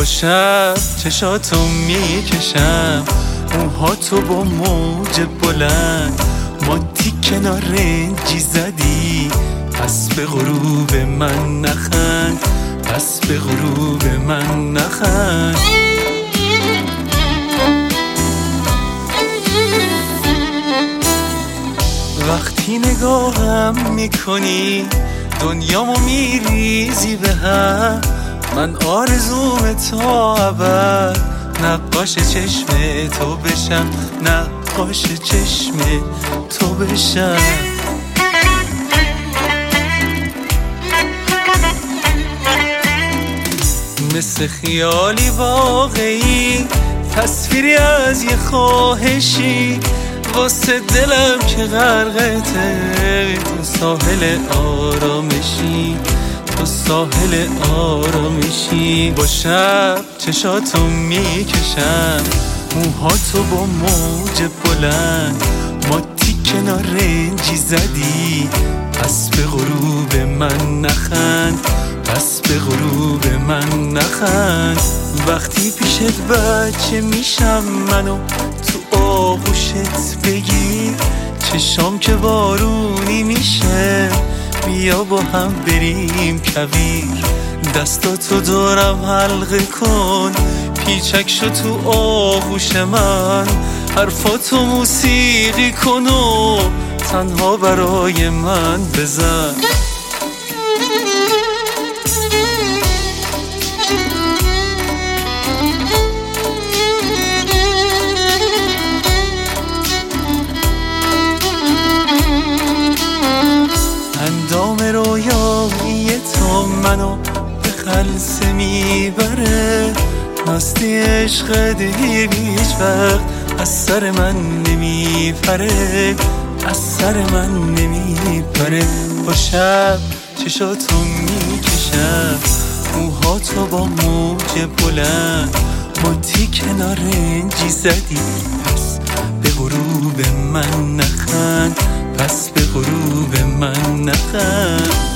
با شب چشاتو میکشم، موهاتو با موج بلند، مادی کنار رنجی زدی، پس به غروب من نخند، پس به غروب من نخند. وقتی نگاهم میکنی دنیامو میریزی به هم، من آرزوم تا ابد نقاش چشم تو بشم، نقاش چشم تو بشم. مثل خیالی واقعی، تصویری از یه خواهشی، واسه دلم که غرقته، تو ساحل آرامشی، تو ساحل آرامشی. با شب چشاتو میکشم، موهاتو با موج بلند، مادی کنار رنجی زدی، پس به غروب من نخند، پس به غروب من نخند. وقتی پیشت بچه میشم منو تو آغوشت بگیر، چشام که بارونی میشه، بیا با هم بریم کویر. دستاتو دارم حلقه کن، پیچک شو تو آغوش من، حرفاتو موسیقی کن و تنها برای من بزن. اندام رویایی تو منو به خلسه میبره، ناستی عشق دیگه هیچ وقت از سر من نمیپره، از سر من نمیپره. با شب چشاتو میکشم، موهاتو با موج بلند، مادی کنار رنجی زدی، پس به غروب من نخند، پس به غروب من نخند.